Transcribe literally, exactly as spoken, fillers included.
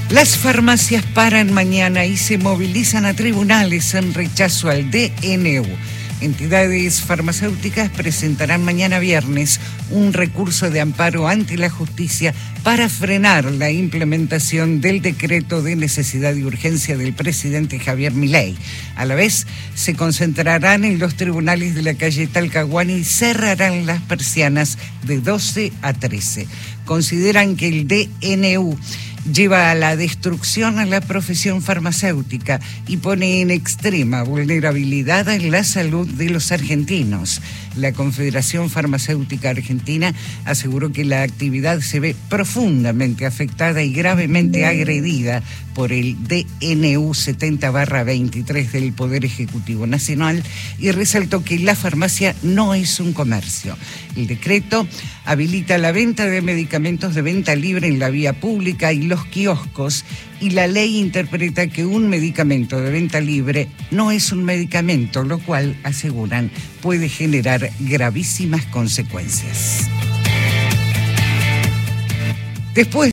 Las farmacias paran mañana y se movilizan a tribunales en rechazo al D N U. Entidades farmacéuticas presentarán mañana viernes un recurso de amparo ante la justicia para frenar la implementación del decreto de necesidad y urgencia del presidente Javier Milei. A la vez, se concentrarán en los tribunales de la calle Talcahuano y cerrarán las persianas de doce a trece. Consideran que el D N U lleva a la destrucción a la profesión farmacéutica y pone en extrema vulnerabilidad a la salud de los argentinos. La Confederación Farmacéutica Argentina aseguró que la actividad se ve profundamente afectada y gravemente agredida por el D N U setenta barra veintitrés del Poder Ejecutivo Nacional y resaltó que la farmacia no es un comercio. El decreto habilita la venta de medicamentos de venta libre en la vía pública y los kioscos, y la ley interpreta que un medicamento de venta libre no es un medicamento, lo cual, aseguran, puede generar gravísimas consecuencias. Después